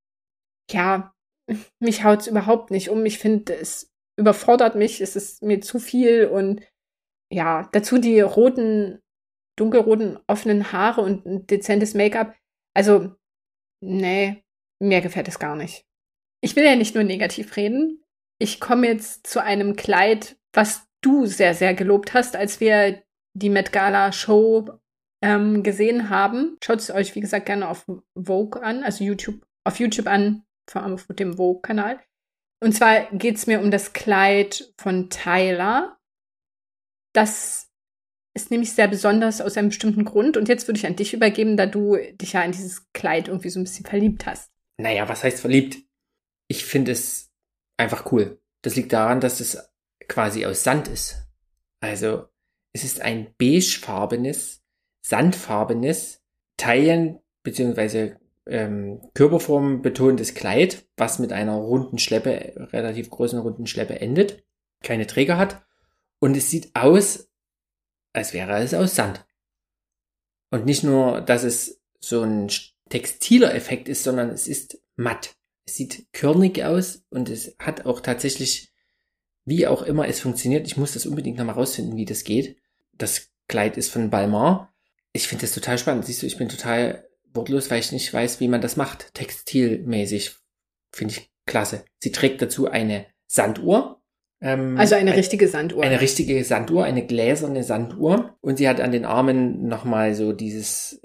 ja, mich haut's überhaupt nicht um. Ich finde, es überfordert mich, es ist mir zu viel und ja, dazu die dunkelroten, offenen Haare und ein dezentes Make-up. Also, nee, mir gefällt es gar nicht. Ich will ja nicht nur negativ reden. Ich komme jetzt zu einem Kleid, was du sehr, sehr gelobt hast, als wir die Met Gala Show gesehen haben. Schaut es euch, wie gesagt, gerne auf Vogue an, also auf YouTube an, vor allem auf dem Vogue-Kanal. Und zwar geht es mir um das Kleid von Tyler. Das ist nämlich sehr besonders aus einem bestimmten Grund. Und jetzt würde ich an dich übergeben, da du dich ja in dieses Kleid irgendwie so ein bisschen verliebt hast.
Naja, was heißt verliebt? Ich finde es einfach cool. Das liegt daran, dass es quasi aus Sand ist. Also es ist ein beigefarbenes, sandfarbenes, Taillen- bzw. Körperform betontes Kleid, was mit einer runden Schleppe, relativ großen runden Schleppe endet, keine Träger hat. Und es sieht aus, als wäre es aus Sand. Und nicht nur, dass es so ein textiler Effekt ist, sondern es ist matt. Es sieht körnig aus und es hat auch tatsächlich, wie auch immer es funktioniert, ich muss das unbedingt nochmal rausfinden, wie das geht. Das Kleid ist von Balmain. Ich finde das total spannend. Siehst du, ich bin total wortlos, weil ich nicht weiß, wie man das macht. Textilmäßig finde ich klasse. Sie trägt dazu eine Sanduhr.
Also eine richtige Sanduhr.
Eine richtige Sanduhr, eine gläserne Sanduhr. Und sie hat an den Armen nochmal so diesen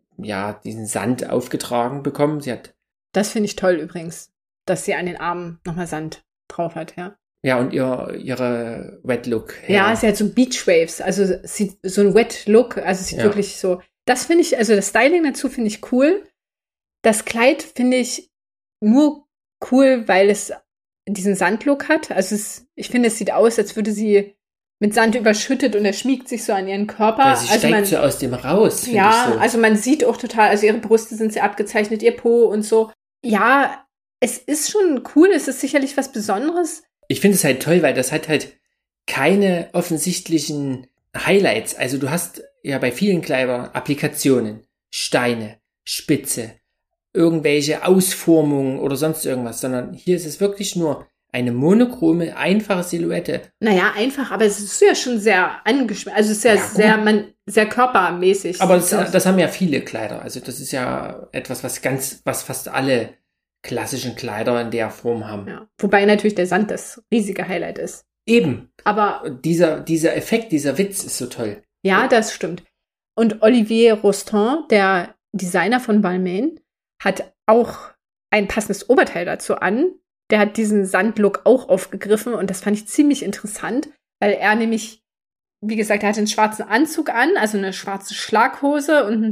Sand aufgetragen bekommen.
Das finde ich toll übrigens, dass sie an den Armen nochmal Sand drauf hat, ja.
Ja, und ihre Wet Look.
Ja, sie hat so Beach Waves, also sieht so ein Wet Look, also sieht wirklich so. Das finde ich, also das Styling dazu finde ich cool. Das Kleid finde ich nur cool, weil es diesen Sandlook hat. Also ich finde, es sieht aus, als würde sie mit Sand überschüttet und er schmiegt sich so an ihren Körper.
Ja, sie steigt so aus dem raus, finde ich so.
Also man sieht auch total, also ihre Brüste sind sehr abgezeichnet, ihr Po und so. Ja, es ist schon cool, es ist sicherlich was Besonderes.
Ich finde es halt toll, weil das hat halt keine offensichtlichen Highlights. Also du hast ja bei vielen Kleidern Applikationen, Steine, Spitze, irgendwelche Ausformungen oder sonst irgendwas, sondern hier ist es wirklich nur eine monochrome, einfache Silhouette.
Naja, einfach, aber es ist ja schon sehr angeschmiert, also es ist ja, sehr körpermäßig.
Aber das haben ja viele Kleider, also das ist ja etwas, was fast alle klassischen Kleider in der Form haben.
Ja. Wobei natürlich der Sand das riesige Highlight ist.
Eben.
Aber
dieser Effekt, dieser Witz ist so toll.
Ja, das stimmt. Und Olivier Rostand, der Designer von Balmain, hat auch ein passendes Oberteil dazu an. Der hat diesen Sandlook auch aufgegriffen und das fand ich ziemlich interessant, weil er nämlich, wie gesagt, er hatte einen schwarzen Anzug an, also eine schwarze Schlaghose und einen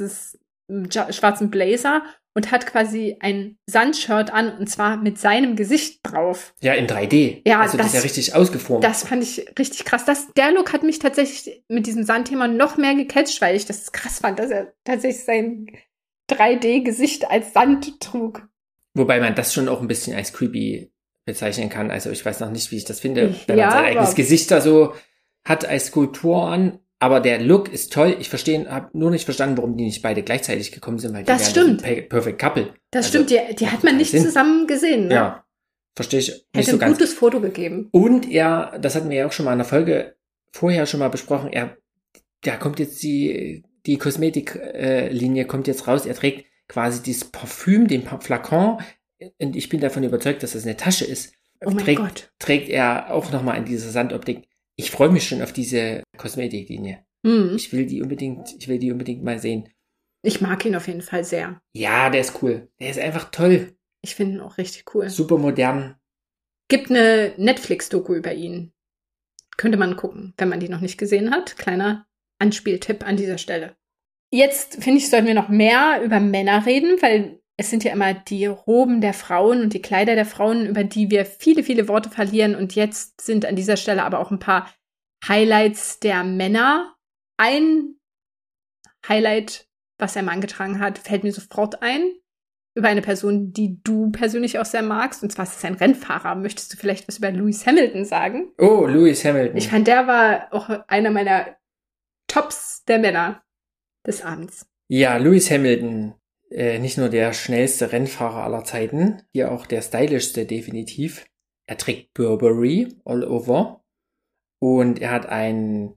schwarzen Blazer und hat quasi ein Sandshirt an und zwar mit seinem Gesicht drauf.
Ja, in 3D.
Ja,
also das ist ja richtig ausgeformt.
Das fand ich richtig krass. Der Look hat mich tatsächlich mit diesem Sandthema noch mehr gecatcht, weil ich das krass fand, dass er tatsächlich sein 3D-Gesicht als Sand trug.
Wobei man das schon auch ein bisschen als creepy bezeichnen kann. Also ich weiß noch nicht, wie ich das finde, wenn man sein eigenes Gesicht da so hat als Skulptur an. Aber der Look ist toll. Ich habe nur nicht verstanden, warum die nicht beide gleichzeitig gekommen sind, weil die
wären
ein Perfect Couple.
Das stimmt, die hat man nicht zusammen gesehen. Ne?
Ja, verstehe ich nicht
so ganz. Hätte ein gutes Foto gegeben.
Und das hatten wir ja auch schon mal in der Folge vorher schon mal besprochen, da kommt jetzt die Kosmetiklinie kommt jetzt raus. Er trägt quasi dieses Parfüm, den Flakon. Und ich bin davon überzeugt, dass das eine Tasche ist.
Oh mein Gott.
Trägt er auch nochmal in dieser Sandoptik. Ich freue mich schon auf diese Kosmetiklinie. Ich will die unbedingt mal sehen.
Ich mag ihn auf jeden Fall sehr.
Ja, der ist cool. Der ist einfach toll.
Ich finde ihn auch richtig cool.
Super modern.
Gibt eine Netflix-Doku über ihn. Könnte man gucken, wenn man die noch nicht gesehen hat. Kleiner Anspieltipp an dieser Stelle. Jetzt, finde ich, sollten wir noch mehr über Männer reden, weil es sind ja immer die Roben der Frauen und die Kleider der Frauen, über die wir viele, viele Worte verlieren. Und jetzt sind an dieser Stelle aber auch ein paar Highlights der Männer. Ein Highlight, was ein Mann getragen hat, fällt mir sofort ein. Über eine Person, die du persönlich auch sehr magst. Und zwar ist es ein Rennfahrer. Möchtest du vielleicht was über Lewis Hamilton sagen?
Oh, Lewis Hamilton.
Ich fand, der war auch einer meiner Tops der Männer des Abends.
Ja, Lewis Hamilton. Nicht nur der schnellste Rennfahrer aller Zeiten, hier auch der stylischste definitiv. Er trägt Burberry all over und er hat ein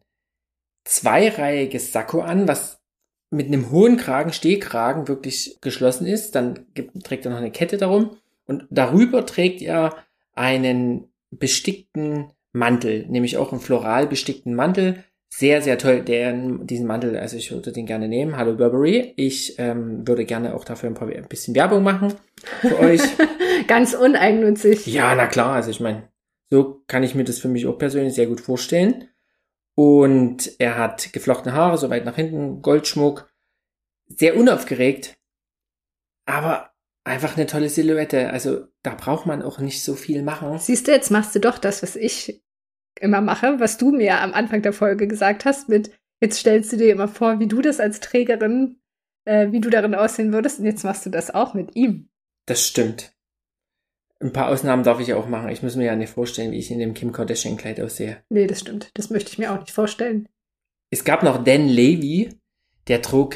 zweireihiges Sakko an, was mit einem hohen Kragen, Stehkragen wirklich geschlossen ist. Dann trägt er noch eine Kette darum und darüber trägt er einen bestickten Mantel, nämlich auch einen floral bestickten Mantel. Sehr, sehr toll, diesen Mantel, also ich würde den gerne nehmen. Hallo Burberry, ich würde gerne auch dafür ein bisschen Werbung machen für euch.
Ganz uneigennützig.
Ja, na klar, also ich meine, so kann ich mir das für mich auch persönlich sehr gut vorstellen. Und er hat geflochtene Haare, so weit nach hinten, Goldschmuck, sehr unaufgeregt, aber einfach eine tolle Silhouette. Also da braucht man auch nicht so viel machen.
Siehst du, jetzt machst du doch das, was ich immer mache, was du mir am Anfang der Folge gesagt hast, jetzt stellst du dir immer vor, wie du das als Trägerin, wie du darin aussehen würdest, und jetzt machst du das auch mit ihm.
Das stimmt. Ein paar Ausnahmen darf ich ja auch machen. Ich muss mir ja nicht vorstellen, wie ich in dem Kim Kardashian-Kleid aussehe.
Nee, das stimmt. Das möchte ich mir auch nicht vorstellen.
Es gab noch Dan Levy, der trug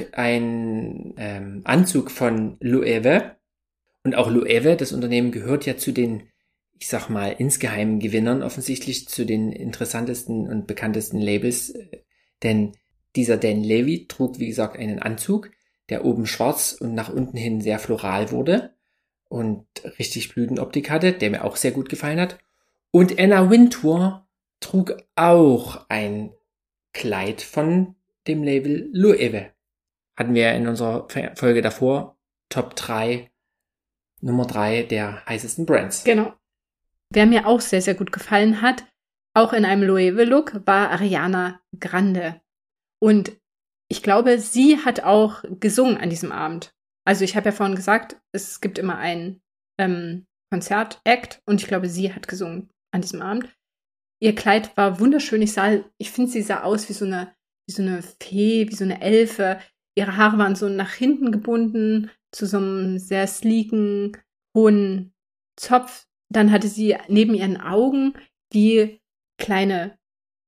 einen Anzug von Loewe. Und auch Loewe, das Unternehmen, gehört ja zu den, ich sag mal, insgeheimen Gewinnern offensichtlich, zu den interessantesten und bekanntesten Labels. Denn dieser Dan Levy trug, wie gesagt, einen Anzug, der oben schwarz und nach unten hin sehr floral wurde und richtig Blütenoptik hatte, der mir auch sehr gut gefallen hat. Und Anna Wintour trug auch ein Kleid von dem Label Loewe. Hatten wir in unserer Folge davor, Top 3, Nummer 3 der heißesten Brands.
Genau. Wer mir auch sehr, sehr gut gefallen hat, auch in einem Loewe-Look, war Ariana Grande. Und ich glaube, sie hat auch gesungen an diesem Abend. Also ich habe ja vorhin gesagt, es gibt immer ein Konzert-Act und ich glaube, sie hat gesungen an diesem Abend. Ihr Kleid war wunderschön. Ich finde, sie sah aus wie so eine Fee, wie so eine Elfe. Ihre Haare waren so nach hinten gebunden, zu so einem sehr sleeken, hohen Zopf. Dann hatte sie neben ihren Augen wie kleine,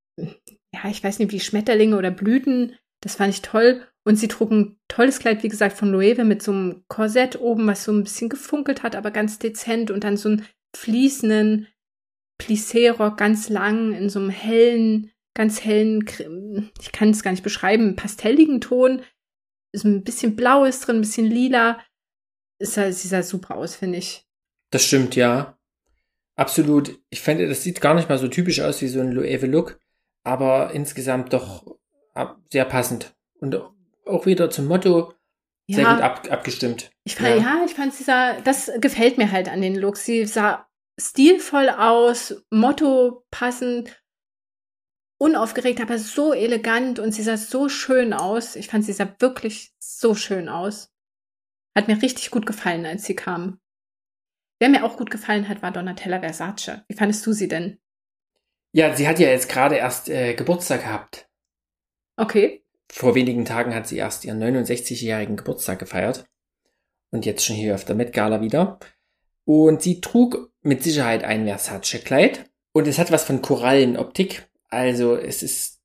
ja, ich weiß nicht, wie Schmetterlinge oder Blüten. Das fand ich toll. Und sie trug ein tolles Kleid, wie gesagt, von Loewe mit so einem Korsett oben, was so ein bisschen gefunkelt hat, aber ganz dezent. Und dann so einen fließenden Plissé-Rock, ganz lang, in so einem hellen, ganz hellen, ich kann es gar nicht beschreiben, pastelligen Ton. So ein bisschen Blau ist drin, ein bisschen lila. Sie sah super aus, finde ich.
Das stimmt, ja. Absolut. Ich finde, das sieht gar nicht mal so typisch aus wie so ein Loewe-Look, aber insgesamt doch sehr passend. Und auch wieder zum Motto sehr gut abgestimmt.
Ich fand, das gefällt mir halt an den Looks. Sie sah stilvoll aus, Motto passend, unaufgeregt, aber so elegant und sie sah so schön aus. Ich fand, sie sah wirklich so schön aus. Hat mir richtig gut gefallen, als sie kam. Wer mir auch gut gefallen hat, war Donatella Versace. Wie fandest du sie denn?
Ja, sie hat ja jetzt gerade erst Geburtstag gehabt.
Okay.
Vor wenigen Tagen hat sie erst ihren 69-jährigen Geburtstag gefeiert. Und jetzt schon hier auf der Met Gala wieder. Und sie trug mit Sicherheit ein Versace-Kleid. Und es hat was von Korallenoptik. Also es ist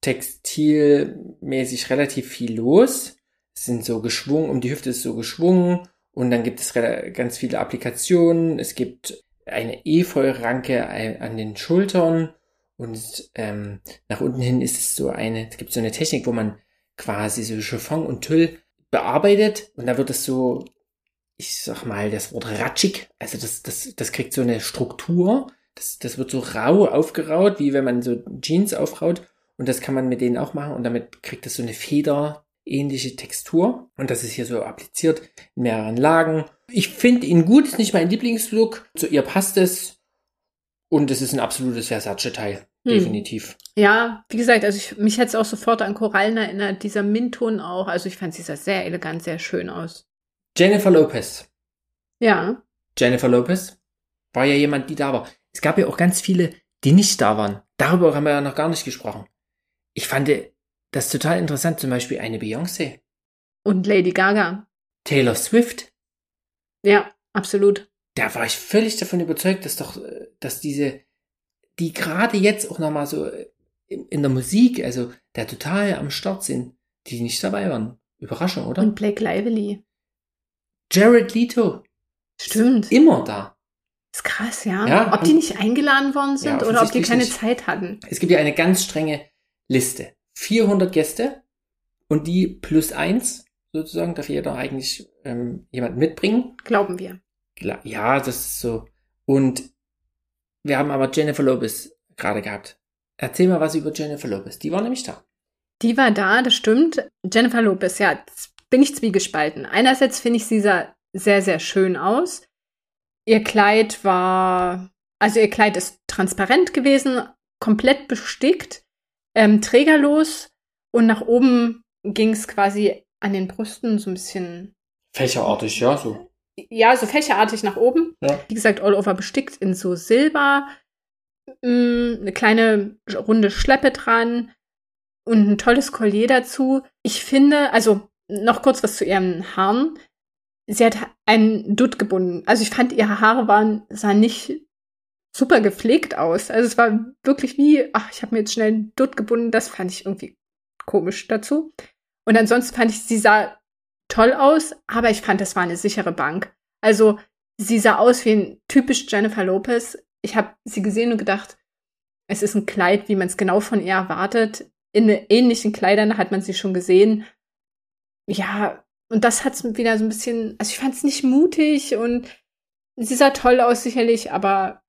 textilmäßig relativ viel los. Es sind so geschwungen, um die Hüfte ist so geschwungen. Und dann gibt es ganz viele Applikationen. Es gibt eine Efeu-Ranke an den Schultern. Und nach unten hin ist es es gibt so eine Technik, wo man quasi so Chiffon und Tüll bearbeitet. Und da wird es so, ich sag mal, das Wort ratschig. Also das kriegt so eine Struktur. Das wird so rau aufgeraut, wie wenn man so Jeans aufraut. Und das kann man mit denen auch machen. Und damit kriegt es so eine federähnliche Textur. Und das ist hier so appliziert in mehreren Lagen. Ich finde ihn gut, ist nicht mein Lieblingslook. Zu ihr passt es. Und es ist ein absolutes Versace-Teil. Definitiv.
Ja, wie gesagt, also mich hat es auch sofort an Korallen erinnert. Dieser Mintton auch. Also ich fand, sie sah sehr elegant, sehr schön aus.
Jennifer Lopez.
Ja.
Jennifer Lopez war ja jemand, die da war. Es gab ja auch ganz viele, die nicht da waren. Darüber haben wir ja noch gar nicht gesprochen. Ich fand das total interessant, zum Beispiel eine Beyoncé.
Und Lady Gaga.
Taylor Swift.
Ja, absolut.
Da war ich völlig davon überzeugt, dass die gerade jetzt auch nochmal so in der Musik, also da total am Start sind, die nicht dabei waren. Überraschung, oder?
Und Blake Lively.
Jared Leto.
Stimmt.
Ist immer da.
Ist krass, ja.
Ja,
ob die nicht eingeladen worden sind
Ja,
oder ob die
offensichtlich
keine
nicht.
Zeit hatten.
Es gibt ja eine ganz strenge Liste. 400 Gäste und die plus 1 sozusagen, darf jeder eigentlich jemanden mitbringen.
Glauben wir.
Ja, das ist so. Und wir haben aber Jennifer Lopez gerade gehabt. Erzähl mal was über Jennifer Lopez. Die war nämlich da.
Die war da, das stimmt. Jennifer Lopez, ja, jetzt bin ich zwiegespalten. Einerseits finde ich, sie sah sehr, sehr schön aus. Ihr Kleid ist transparent gewesen, komplett bestickt, trägerlos und nach oben ging es quasi an den Brüsten so ein bisschen.
Fächerartig, ja, so.
Ja, so fächerartig nach oben.
Ja.
Wie gesagt, all over bestickt in so Silber, eine kleine runde Schleppe dran und ein tolles Collier dazu. Ich finde, also noch kurz was zu ihren Haaren. Sie hat einen Dutt gebunden. Also ich fand, ihre Haare sahen nicht super gepflegt aus. Also es war wirklich wie, ich habe mir jetzt schnell einen Dutt gebunden. Das fand ich irgendwie komisch dazu. Und ansonsten fand ich, sie sah toll aus, aber ich fand, das war eine sichere Bank. Also sie sah aus wie ein typisch Jennifer Lopez. Ich habe sie gesehen und gedacht, es ist ein Kleid, wie man es genau von ihr erwartet. In ähnlichen Kleidern hat man sie schon gesehen. Ja, und das hat es wieder so ein bisschen, also ich fand es nicht mutig und sie sah toll aus sicherlich, aber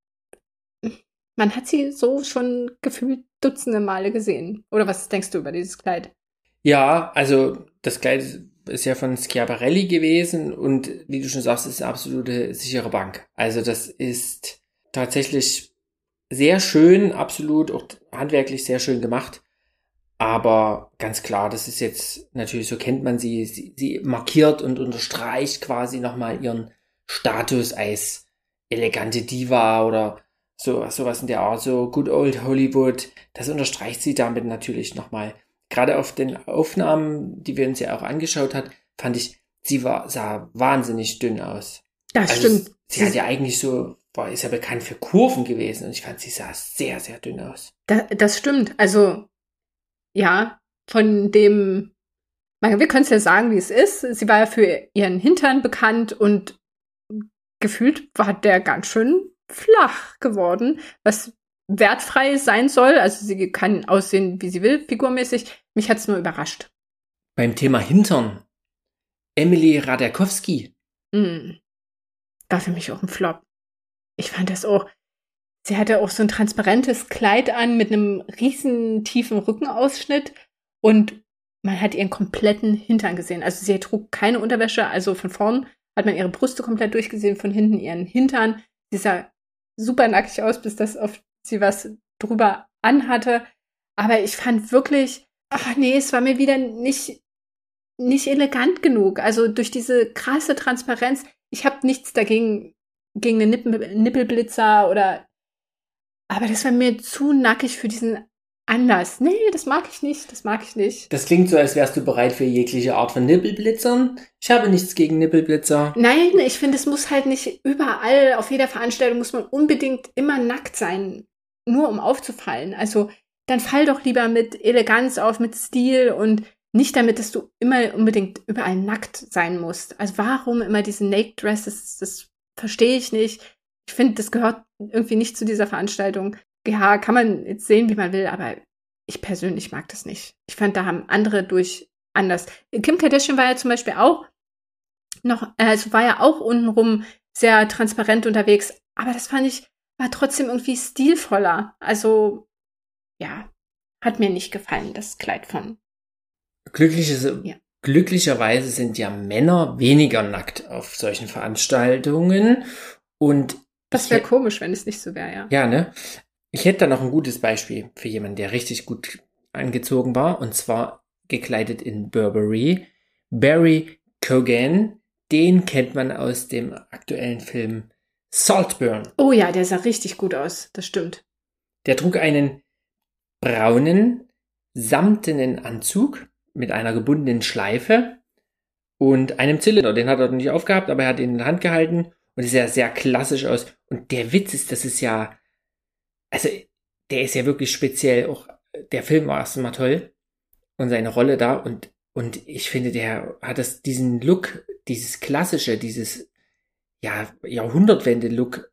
man hat sie so schon gefühlt dutzende Male gesehen. Oder was denkst du über dieses Kleid?
Ja, also das Kleid ist ja von Schiaparelli gewesen und wie du schon sagst, ist eine absolute sichere Bank. Also das ist tatsächlich sehr schön, absolut auch handwerklich sehr schön gemacht. Aber ganz klar, das ist jetzt natürlich, so kennt man sie. Sie markiert und unterstreicht quasi nochmal ihren Status als elegante Diva oder sowas in der Art, so Good Old Hollywood. Das unterstreicht sie damit natürlich nochmal. Gerade auf den Aufnahmen, die wir uns ja auch angeschaut hat, fand ich, sah wahnsinnig dünn aus.
Das stimmt.
Sie hat ja eigentlich ist ja bekannt für Kurven gewesen und ich fand, sie sah sehr, sehr dünn aus.
Das stimmt. Also, ja, wir können es ja sagen, wie es ist. Sie war ja für ihren Hintern bekannt und gefühlt war der ganz schön flach geworden, was wertfrei sein soll. Also sie kann aussehen, wie sie will, figurmäßig. Mich hat's nur überrascht.
Beim Thema Hintern, Emily Ratajkowski.
War für mich auch ein Flop. Ich fand das auch. Sie hatte auch so ein transparentes Kleid an mit einem riesen tiefen Rückenausschnitt und man hat ihren kompletten Hintern gesehen. Also sie trug keine Unterwäsche, also von vorn hat man ihre Brüste komplett durchgesehen, von hinten ihren Hintern. Sie sah super nackig aus, bis das auf sie was drüber anhatte. Aber ich fand wirklich, es war mir wieder nicht elegant genug. Also durch diese krasse Transparenz, ich habe nichts dagegen, gegen einen Nippelblitzer aber das war mir zu nackig für diesen Anlass. Nee, das mag ich nicht.
Das klingt so, als wärst du bereit für jegliche Art von Nippelblitzern. Ich habe nichts gegen Nippelblitzer.
Nein, ich finde, es muss halt nicht überall, auf jeder Veranstaltung muss man unbedingt immer nackt sein, nur um aufzufallen. Also dann fall doch lieber mit Eleganz auf, mit Stil und nicht damit, dass du immer unbedingt überall nackt sein musst. Also warum immer diese Naked Dresses, das verstehe ich nicht. Ich finde, das gehört irgendwie nicht zu dieser Veranstaltung. Ja, kann man jetzt sehen, wie man will, aber ich persönlich mag das nicht. Ich fand, da haben andere anders. Kim Kardashian war ja zum Beispiel auch war ja auch untenrum sehr transparent unterwegs, aber das fand ich, war trotzdem irgendwie stilvoller. Also, ja, hat mir nicht gefallen, das Kleid von.
Glücklicherweise sind ja Männer weniger nackt auf solchen Veranstaltungen und
das wäre komisch, wenn es nicht so wäre, ja.
Ja, ne? Ich hätte da noch ein gutes Beispiel für jemanden, der richtig gut angezogen war, und zwar gekleidet in Burberry. Barry Keoghan, den kennt man aus dem aktuellen Film Saltburn.
Oh ja, der sah richtig gut aus, das stimmt.
Der trug einen braunen, samtenen Anzug mit einer gebundenen Schleife und einem Zylinder. Den hat er noch nicht aufgehabt, aber er hat ihn in der Hand gehalten und es sah sehr klassisch aus. Und der Witz ist, das ist ja, also der ist ja wirklich speziell. Auch der Film war erstmal toll und seine Rolle da und ich finde, der hat diesen Look, dieses klassische, dieses Jahrhundertwende-Look,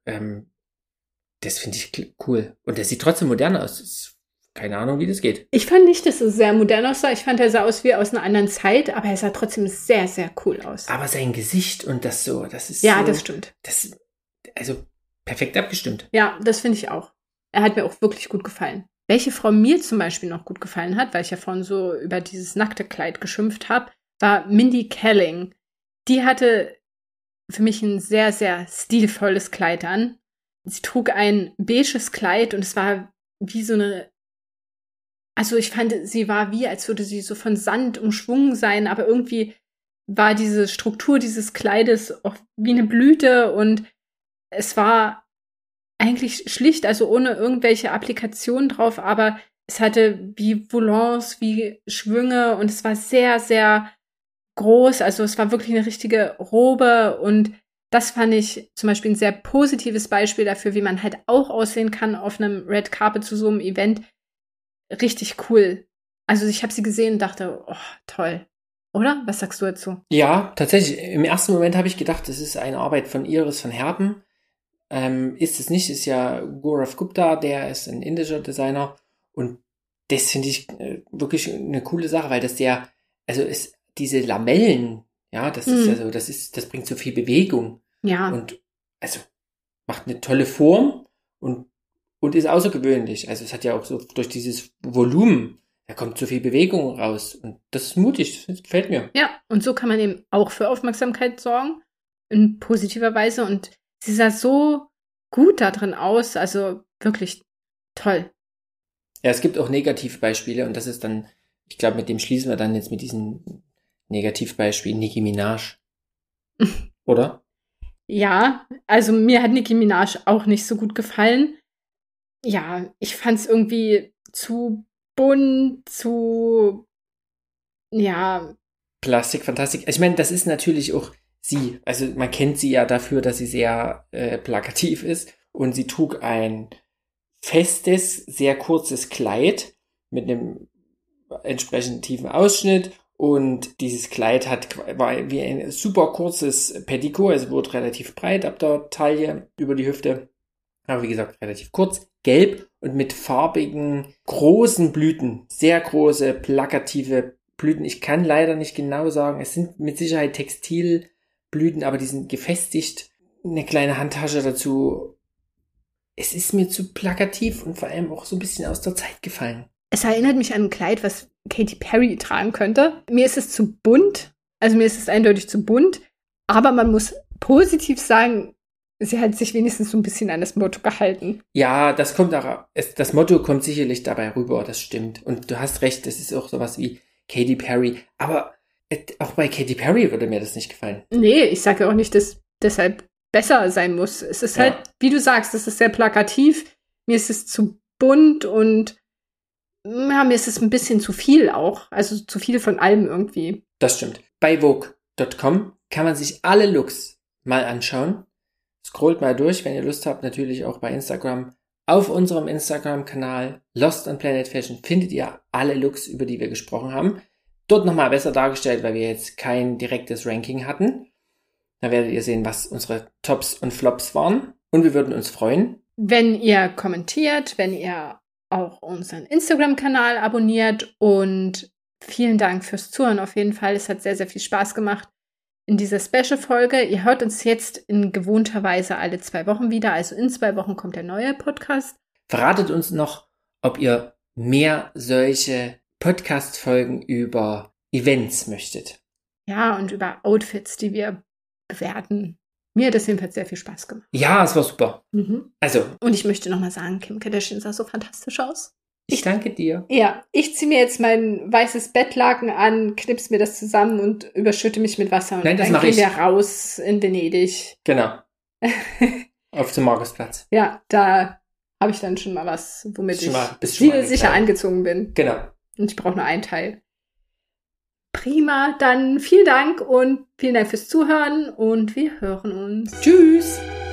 das finde ich cool. Und der sieht trotzdem modern aus. Keine Ahnung, wie das geht.
Ich fand nicht, dass es sehr modern aussah. Ich fand, er sah aus wie aus einer anderen Zeit, aber er sah trotzdem sehr, sehr cool aus.
Aber sein Gesicht und das ist
ja,
so...
das stimmt.
Also perfekt abgestimmt.
Ja, das finde ich auch. Er hat mir auch wirklich gut gefallen. Welche Frau mir zum Beispiel noch gut gefallen hat, weil ich ja vorhin so über dieses nackte Kleid geschimpft habe, war Mindy Kaling. Die hatte für mich ein sehr, sehr stilvolles Kleid an. Sie trug ein beiges Kleid und es war wie so eine... Also ich fand, sie war wie, als würde sie so von Sand umschwungen sein, aber irgendwie war diese Struktur dieses Kleides auch wie eine Blüte und es war eigentlich schlicht, also ohne irgendwelche Applikationen drauf, aber es hatte wie Volants, wie Schwünge und es war sehr, sehr groß, also es war wirklich eine richtige Robe und das fand ich zum Beispiel ein sehr positives Beispiel dafür, wie man halt auch aussehen kann auf einem Red Carpet zu so einem Event. Richtig cool. Also ich habe sie gesehen und dachte, oh, toll. Oder? Was sagst du dazu?
Ja, tatsächlich. Im ersten Moment habe ich gedacht, das ist eine Arbeit von Iris van Herpen. Ist es nicht, ist ja Gaurav Gupta, der ist ein indischer Designer. Und das finde ich wirklich eine coole Sache, weil das diese Lamellen, ja, das ist ja so, das bringt so viel Bewegung.
Ja.
Und also macht eine tolle Form und ist außergewöhnlich. Also es hat ja auch so durch dieses Volumen, da kommt so viel Bewegung raus. Und das ist mutig, das gefällt mir.
Ja, und so kann man eben auch für Aufmerksamkeit sorgen, in positiver Weise. Und sie sah so gut da drin aus, also wirklich toll.
Ja, es gibt auch Negativbeispiele und das ist dann, ich glaube, mit dem schließen wir dann jetzt mit diesem Negativbeispiel Nicki Minaj. Oder?
Ja, also mir hat Nicki Minaj auch nicht so gut gefallen. Ja, ich fand es irgendwie zu bunt,
Plastikfantastik. Ich meine, das ist natürlich auch sie. Also man kennt sie ja dafür, dass sie sehr plakativ ist. Und sie trug ein festes, sehr kurzes Kleid mit einem entsprechend tiefen Ausschnitt. Und dieses Kleid war wie ein super kurzes Petticoat. Also wurde relativ breit ab der Taille über die Hüfte. Aber wie gesagt, relativ kurz, gelb und mit farbigen, großen Blüten. Sehr große, plakative Blüten. Ich kann leider nicht genau sagen, es sind mit Sicherheit Textilblüten, aber die sind gefestigt. Eine kleine Handtasche dazu. Es ist mir zu plakativ und vor allem auch so ein bisschen aus der Zeit gefallen.
Es erinnert mich an ein Kleid, was Katy Perry tragen könnte. Mir ist es zu bunt, also mir ist es eindeutig zu bunt, aber man muss positiv sagen, sie hat sich wenigstens so ein bisschen an das Motto gehalten.
Ja, das Motto kommt sicherlich dabei rüber, das stimmt. Und du hast recht, das ist auch sowas wie Katy Perry. Aber auch bei Katy Perry würde mir das nicht gefallen.
Nee, ich sage ja auch nicht, dass deshalb besser sein muss. Es ist halt, wie du sagst, es ist sehr plakativ. Mir ist es zu bunt und ja, mir ist es ein bisschen zu viel auch. Also zu viel von allem irgendwie.
Das stimmt. Bei Vogue.com kann man sich alle Looks mal anschauen. Scrollt mal durch, wenn ihr Lust habt, natürlich auch bei Instagram. Auf unserem Instagram-Kanal Lost on Planet Fashion findet ihr alle Looks, über die wir gesprochen haben. Dort nochmal besser dargestellt, weil wir jetzt kein direktes Ranking hatten. Da werdet ihr sehen, was unsere Tops und Flops waren. Und wir würden uns freuen,
wenn ihr kommentiert, wenn ihr auch unseren Instagram-Kanal abonniert. Und vielen Dank fürs Zuhören auf jeden Fall. Es hat sehr, sehr viel Spaß gemacht in dieser Special-Folge. Ihr hört uns jetzt in gewohnter Weise alle 2 Wochen wieder. Also in 2 Wochen kommt der neue Podcast.
Verratet uns noch, ob ihr mehr solche Podcast-Folgen über Events möchtet.
Ja, und über Outfits, die wir bewerten. Mir hat das jedenfalls sehr viel Spaß gemacht.
Ja, es war super.
Mhm.
Also.
Und ich möchte nochmal sagen, Kim Kardashian sah so fantastisch aus.
Ich danke dir.
Ja, ich ziehe mir jetzt mein weißes Bettlaken an, knips mir das zusammen und überschütte mich mit Wasser. Und
Nein, das
dann
mache
gehen
ich.
wir raus in Venedig.
Genau. Auf dem Markusplatz.
Ja, da habe ich dann schon mal was, womit
Bist schon mal
ich sicher
angekleidet.
angezogen bin.
Genau.
Und ich brauche nur ein Teil. Prima, dann vielen Dank und vielen Dank fürs Zuhören und wir hören uns.
Tschüss.